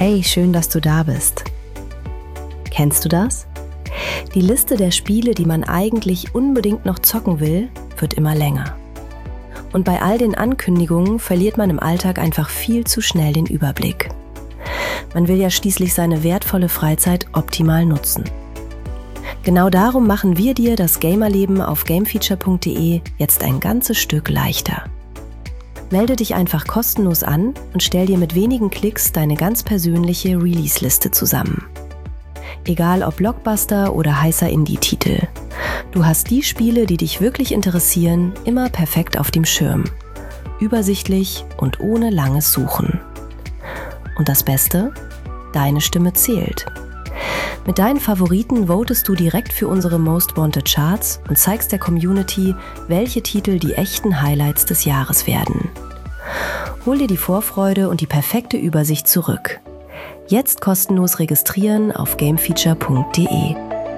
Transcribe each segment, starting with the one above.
Hey, schön, dass du da bist. Kennst du das? Die Liste der Spiele, die man eigentlich unbedingt noch zocken will, wird immer länger. Und bei all den Ankündigungen verliert man im Alltag einfach viel zu schnell den Überblick. Man will ja schließlich seine wertvolle Freizeit optimal nutzen. Genau darum machen wir dir das Gamerleben auf gamefeature.de jetzt ein ganzes Stück leichter. Melde dich einfach kostenlos an und stell dir mit wenigen Klicks deine ganz persönliche Release-Liste zusammen. Egal ob Blockbuster oder heißer Indie-Titel. Du hast die Spiele, die dich wirklich interessieren, immer perfekt auf dem Schirm. Übersichtlich und ohne langes Suchen. Und das Beste? Deine Stimme zählt. Mit deinen Favoriten votest du direkt für unsere Most Wanted Charts und zeigst der Community, welche Titel die echten Highlights des Jahres werden. Hol dir die Vorfreude und die perfekte Übersicht zurück. Jetzt kostenlos registrieren auf gamefeature.de.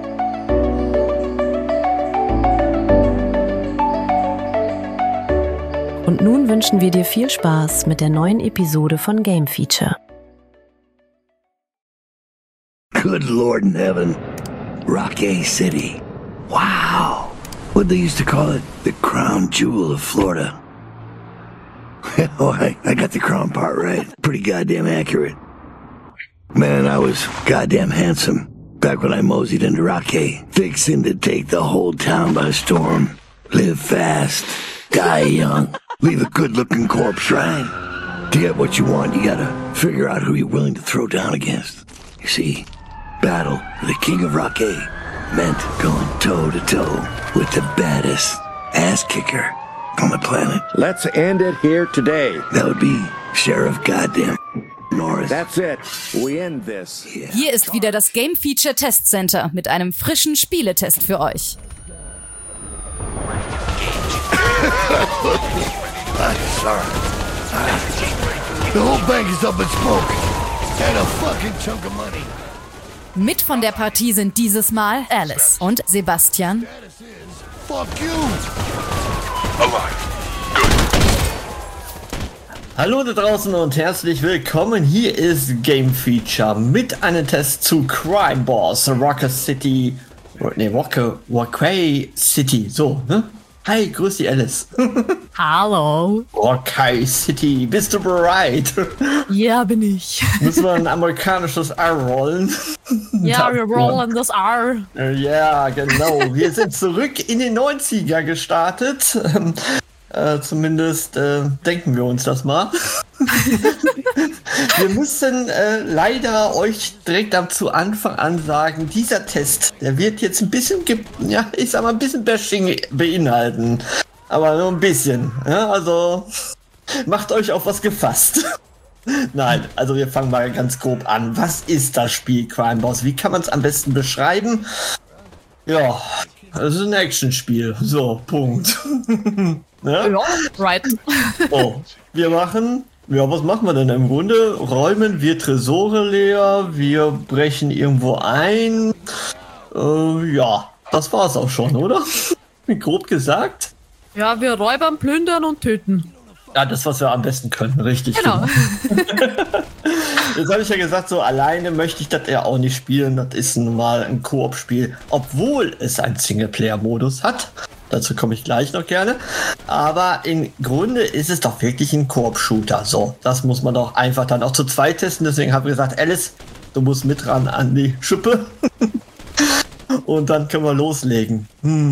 Und nun wünschen wir dir viel Spaß mit der neuen Episode von Game Feature. Good Lord in heaven. Rockay City. Wow. What they used to call it, the crown jewel of Florida. Oh, I got the crown part right. Pretty goddamn accurate. Man, I was goddamn handsome back when I moseyed into Rockay, fixing to take the whole town by storm. Live fast, die young, leave a good-looking corpse, right? To get what you want, you gotta figure out who you're willing to throw down against. You see, battle for the king of Rockay meant going toe-to-toe with the baddest ass-kicker on the planet. Let's end it here today. That would be Sheriff Goddamn Norris. That's it. We end this. Yeah. Hier ist wieder das Game Feature Test Center mit einem frischen Spieletest für euch. Sorry. The whole bank is up in smoke. And a fucking chunk of money. Mit von der Partie sind dieses Mal Alice und Sebastian. Fuck you. Hallo da draußen und herzlich willkommen. Hier ist Game Feature mit einem Test zu Crime Boss Rockay City. So, ne? Hi, grüß dich, Alice. Hallo. Rockay City, bist du bereit? Ja, bin ich. Müssen wir ein amerikanisches R rollen? Ja, wir rollen das R. Ja, genau. Wir sind zurück in den 90er gestartet. Zumindest denken wir uns das mal. Wir müssen leider euch direkt zu Anfang an sagen, dieser Test, der wird jetzt ein bisschen, ein bisschen Bashing beinhalten. Aber nur ein bisschen. Ja, also macht euch auf was gefasst. Nein, also wir fangen mal ganz grob an. Was ist das Spiel Crime Boss? Wie kann man es am besten beschreiben? Ja, es ist ein Actionspiel. So, Punkt. Ja? Ja, right. Oh, was machen wir denn im Grunde? Räumen wir Tresore leer, wir brechen irgendwo ein. Ja, das war's auch schon, oder? Grob gesagt. Ja, wir räubern, plündern und töten. Ja, das, was wir am besten können, richtig. Genau. Jetzt habe ich ja gesagt, so alleine möchte ich das ja auch nicht spielen. Das ist nun mal ein Koop-Spiel, obwohl es einen Singleplayer-Modus hat. Dazu komme ich gleich noch gerne. Aber im Grunde ist es doch wirklich ein Koop-Shooter. So, das muss man doch einfach dann auch zu zweit testen. Deswegen habe ich gesagt, Alice, du musst mit ran an die Schippe. Und dann können wir loslegen.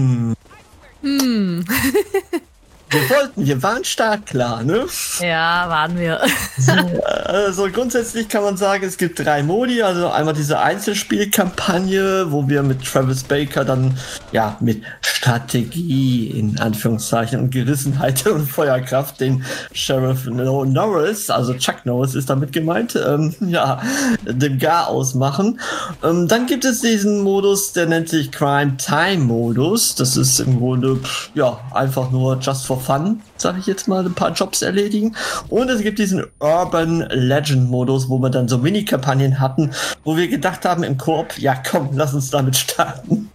Wir waren startklar, ne? Ja, waren wir. Also grundsätzlich kann man sagen, es gibt 3 Modi. Also einmal diese Einzelspielkampagne, wo wir mit Travis Baker dann ja mit Strategie in Anführungszeichen und Gerissenheit und Feuerkraft den Sheriff Norris, also Chuck Norris ist damit gemeint, dem Gar ausmachen. Dann gibt es diesen Modus, der nennt sich Crime Time Modus. Das ist im Grunde einfach nur just for fun, sage ich jetzt mal, ein paar Jobs erledigen. Und es gibt diesen Urban Legend Modus, wo wir dann so Mini-Kampagnen hatten, wo wir gedacht haben im Koop, ja komm, lass uns damit starten.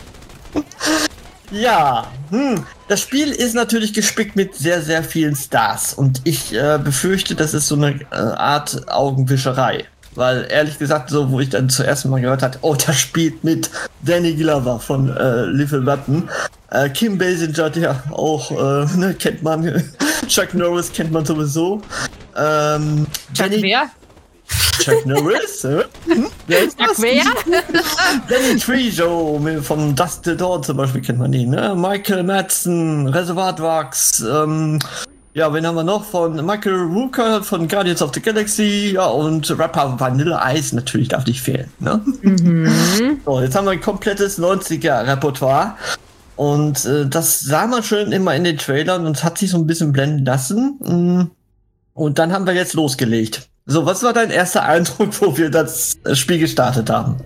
Ja, das Spiel ist natürlich gespickt mit sehr, sehr vielen Stars und ich befürchte, das ist so eine Art Augenwischerei. Weil ehrlich gesagt, so wo ich dann zuerst mal gehört habe, oh, das spielt mit Danny Glover von Lethal Weapon. Kim Basinger, der auch, kennt man. Chuck Norris kennt man sowieso. Chuck wer? Chuck Norris? Wer ist das? Chuck wer? Danny Trejo vom Dust Till Dawn zum Beispiel kennt man ihn. Ne? Michael Madsen, Reservoir Dogs. Ja, wen haben wir noch? Von Michael Rooker von Guardians of the Galaxy. Ja, und Rapper Vanilla Ice natürlich darf nicht fehlen. Ne? So, jetzt haben wir ein komplettes 90er-Repertoire. Und das sah man schon immer in den Trailern und hat sich so ein bisschen blenden lassen. Und dann haben wir jetzt losgelegt. So, was war dein erster Eindruck, wo wir das Spiel gestartet haben?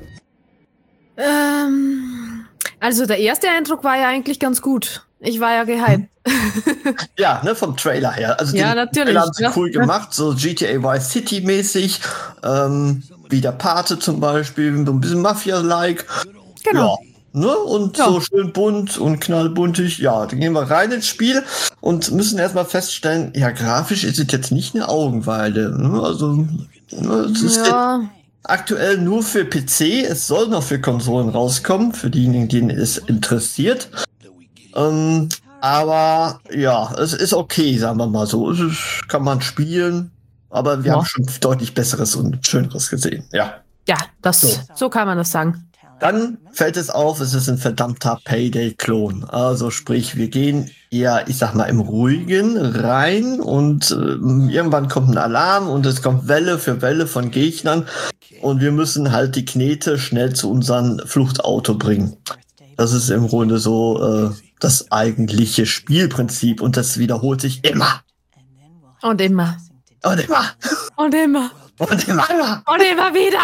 Also der erste Eindruck war ja eigentlich ganz gut. Ich war ja gehypt. Ja, ne, vom Trailer her. Also ja, den natürlich. Trailer haben sie cool gemacht, so GTA Vice City mäßig, wie der Pate zum Beispiel, so ein bisschen Mafia-like. Genau. Ja, ne? Und so schön bunt und knallbuntig. Ja, dann gehen wir rein ins Spiel und müssen erstmal feststellen, ja, grafisch ist es jetzt nicht eine Augenweide. Ne? Also, ne, es ist aktuell nur für PC, es soll noch für Konsolen rauskommen, für diejenigen, denen es interessiert. Aber ja, es ist okay, sagen wir mal so. Kann man spielen, aber wir haben schon deutlich Besseres und Schöneres gesehen. Ja. Ja, so kann man das sagen. Dann fällt es auf, es ist ein verdammter Payday-Klon. Also sprich, wir gehen eher, ich sag mal, im Ruhigen rein und irgendwann kommt ein Alarm und es kommt Welle für Welle von Gegnern und wir müssen halt die Knete schnell zu unserem Fluchtauto bringen. Das ist im Grunde so das eigentliche Spielprinzip und das wiederholt sich immer. Und immer. Und immer. Und immer. Und immer. Und immer wieder.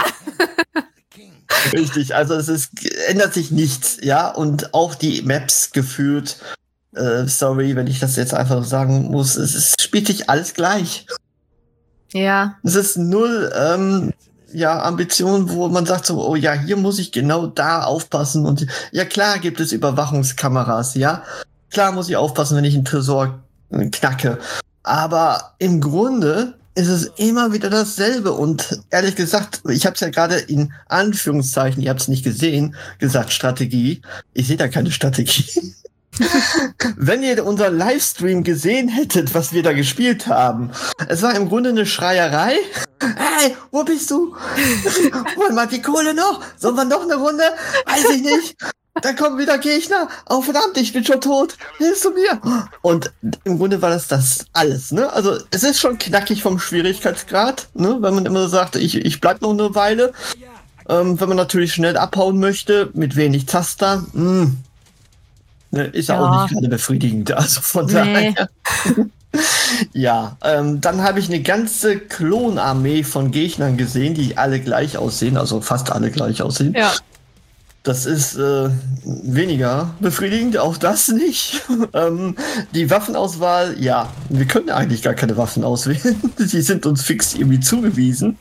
Richtig, also ändert sich nichts, ja, und auch die Maps gefühlt, sorry, wenn ich das jetzt einfach sagen muss, es spielt sich alles gleich. Ja. Es ist null, Ambition, wo man sagt so, oh ja, hier muss ich genau da aufpassen und ja klar gibt es Überwachungskameras, ja, klar muss ich aufpassen, wenn ich einen Tresor knacke, aber im Grunde ist es immer wieder dasselbe und ehrlich gesagt, ich habe es ja gerade in Anführungszeichen, ihr habt es nicht gesehen, gesagt Strategie. Ich sehe da keine Strategie. Wenn ihr unseren Livestream gesehen hättet, was wir da gespielt haben, es war im Grunde eine Schreierei. Hey, wo bist du? Wollen wir die Kohle noch? Sollen wir noch eine Runde? Weiß ich nicht. Da kommen wieder Gegner. Oh verdammt, ich bin schon tot. Hilfst du mir? Und im Grunde war das alles, ne? Also es ist schon knackig vom Schwierigkeitsgrad, ne? Wenn man immer sagt, ich bleib noch eine Weile. Wenn man natürlich schnell abhauen möchte, mit wenig Taster, ne, ist ja auch nicht gerade befriedigend. Also von daher. Ja, dann habe ich eine ganze Klonarmee von Gegnern gesehen, die alle gleich aussehen, also fast alle gleich aussehen. Ja. Das ist weniger befriedigend, auch das nicht. Die Waffenauswahl, ja, wir können eigentlich gar keine Waffen auswählen. Die sind uns fix irgendwie zugewiesen.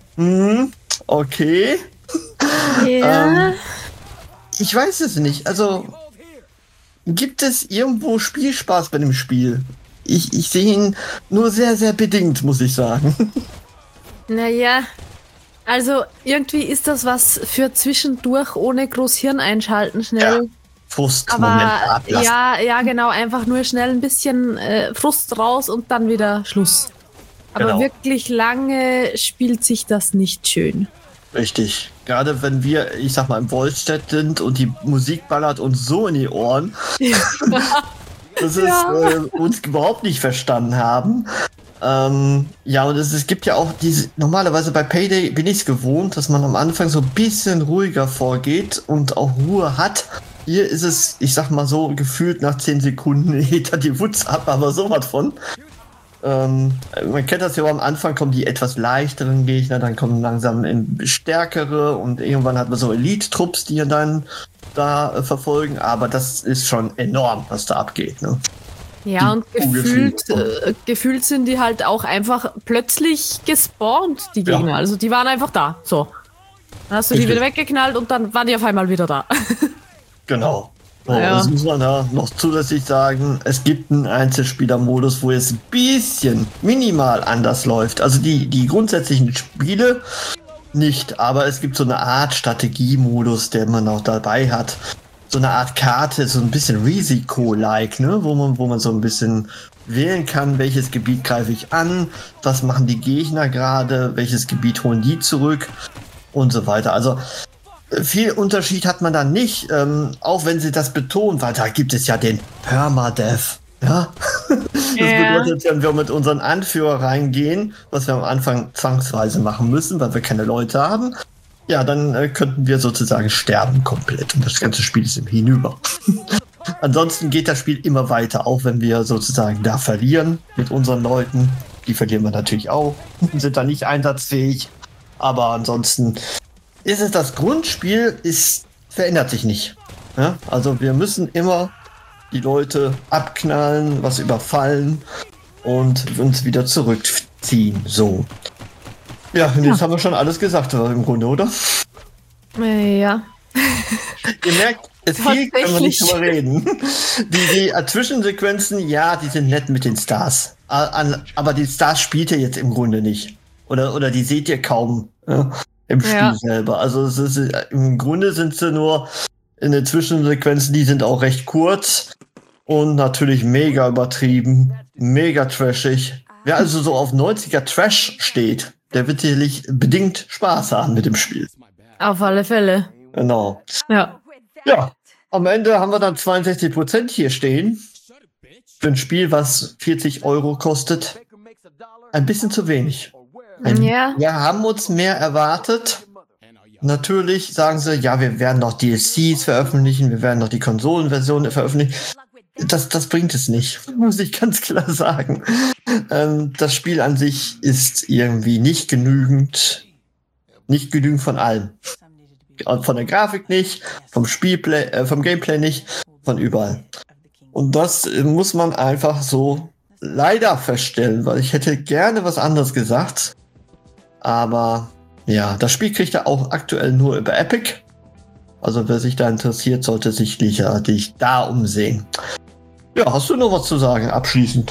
Okay. Ja. Ich weiß es nicht. Also, gibt es irgendwo Spielspaß bei dem Spiel? Ich sehe ihn nur sehr, sehr bedingt, muss ich sagen. Naja, also irgendwie ist das was für zwischendurch ohne groß Hirn einschalten schnell. Ja, Frustmoment ablassen. Ja, genau, einfach nur schnell ein bisschen Frust raus und dann wieder Schluss. Aber wirklich lange spielt sich das nicht schön. Richtig. Gerade wenn wir, ich sag mal, im Wolstedt sind und die Musik ballert uns so in die Ohren, dass es uns überhaupt nicht verstanden haben. Ja, und es gibt ja auch diese, normalerweise bei Payday bin ich es gewohnt, dass man am Anfang so ein bisschen ruhiger vorgeht und auch Ruhe hat. Hier ist es, ich sag mal so, gefühlt nach 10 Sekunden geht da die Wutz ab, aber sowas von. Man kennt das ja, am Anfang kommen die etwas leichteren Gegner, dann kommen langsam stärkere und irgendwann hat man so Elite-Trupps, die dann da verfolgen, aber das ist schon enorm, was da abgeht, ne? Ja, und gefühlt sind die halt auch einfach plötzlich gespawnt, die Gegner. Ja. Also die waren einfach da, so. Dann hast du die wieder weggeknallt und dann waren die auf einmal wieder da. Genau. So, das muss man da noch zusätzlich sagen, es gibt einen Einzelspielermodus, wo es ein bisschen minimal anders läuft. Also die grundsätzlichen Spiele nicht, aber es gibt so eine Art Strategiemodus, den man auch dabei hat. So eine Art Karte, so ein bisschen Risiko-like, ne? Wo man so ein bisschen wählen kann, welches Gebiet greife ich an, was machen die Gegner gerade, welches Gebiet holen die zurück und so weiter. Also viel Unterschied hat man da nicht, auch wenn sie das betonen, weil da gibt es ja den Permadeath. Ja? Das bedeutet, wenn wir mit unseren Anführer reingehen, was wir am Anfang zwangsweise machen müssen, weil wir keine Leute haben, ja, dann könnten wir sozusagen sterben komplett und das ganze Spiel ist im Hinüber. Ansonsten geht das Spiel immer weiter, auch wenn wir sozusagen da verlieren mit unseren Leuten. Die verlieren wir natürlich auch, sind da nicht einsatzfähig. Aber ansonsten ist es das Grundspiel, verändert sich nicht. Ja? Also wir müssen immer die Leute abknallen, was überfallen und uns wieder zurückziehen. So. Ja, und jetzt haben wir schon alles gesagt im Grunde, oder? Ja. Ihr merkt, es viel können wir nicht drüber reden. Die Zwischensequenzen, ja, die sind nett mit den Stars. Aber die Stars spielt ihr jetzt im Grunde nicht. Oder die seht ihr kaum im Spiel selber. Also im Grunde sind sie nur in den Zwischensequenzen, die sind auch recht kurz und natürlich mega übertrieben, mega trashig. Wer also so auf 90er Trash steht, der wird sicherlich bedingt Spaß haben mit dem Spiel. Auf alle Fälle. Genau. Ja. Ja, am Ende haben wir dann 62% hier stehen. Für ein Spiel, was 40 € kostet. Ein bisschen zu wenig. Wir haben uns mehr erwartet. Natürlich sagen sie, ja, wir werden noch DLCs veröffentlichen, wir werden noch die Konsolenversion veröffentlichen. Das bringt es nicht, muss ich ganz klar sagen. Das Spiel an sich ist irgendwie nicht genügend von allem. Von der Grafik nicht, vom Gameplay nicht, von überall. Und das muss man einfach so leider feststellen, weil ich hätte gerne was anderes gesagt. Aber ja, das Spiel kriegt er auch aktuell nur über Epic. Also wer sich da interessiert, sollte sich da umsehen. Ja, hast du noch was zu sagen, abschließend?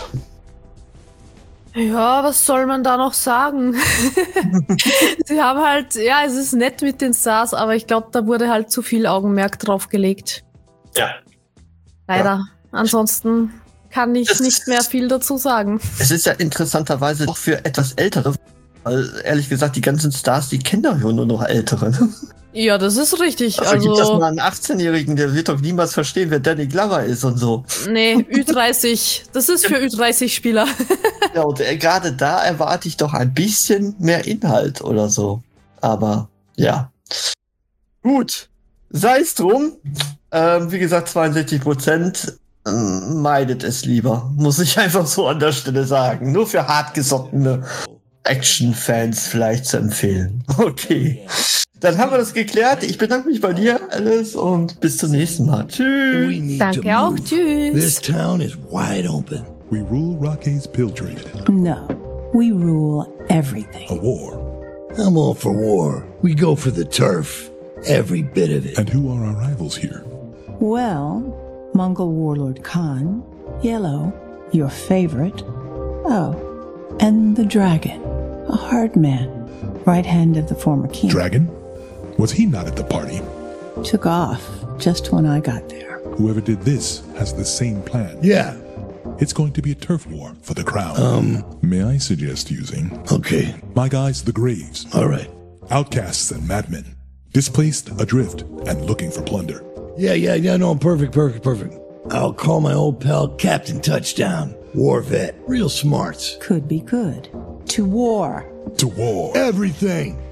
Ja, was soll man da noch sagen? Sie haben halt, ja, es ist nett mit den Stars, aber ich glaube, da wurde halt zu viel Augenmerk drauf gelegt. Ja. Leider. Ja. Ansonsten kann ich nicht mehr viel dazu sagen. Es ist ja interessanterweise auch für etwas Ältere, weil ehrlich gesagt, die ganzen Stars, die kennen doch nur noch Ältere. Ja, das ist richtig. Also gibt das mal einen 18-Jährigen, der wird doch niemals verstehen, wer Danny Glover ist und so. Nee, Ü30. Das ist für Ü30-Spieler. Ja, und gerade da erwarte ich doch ein bisschen mehr Inhalt oder so. Aber ja. Gut. Sei es drum. Wie gesagt, 62%. Meidet es lieber. Muss ich einfach so an der Stelle sagen. Nur für hartgesottene Action-Fans vielleicht zu empfehlen. Okay. Dann haben wir das geklärt. Ich bedanke mich bei dir, Alice, und bis zum nächsten Mal. Tschüss. Danke auch. Tschüss. This town is wide open. We rule Rockay's Piltrade. No, we rule everything. A war. I'm all for war. We go for the turf. Every bit of it. And who are our rivals here? Well, Mongol warlord Khan, Yellow, your favorite. Oh, and the dragon, a hard man, right hand of the former king. Dragon? Was he not at the party? Took off just when I got there. Whoever did this has the same plan. Yeah. It's going to be a turf war for the crown. May I suggest using... Okay. My guys, the Graves. All right. Outcasts and madmen. Displaced, adrift, and looking for plunder. Yeah, no, perfect. I'll call my old pal Captain Touchdown. War vet. Real smarts. Could be good. To war. To war. Everything.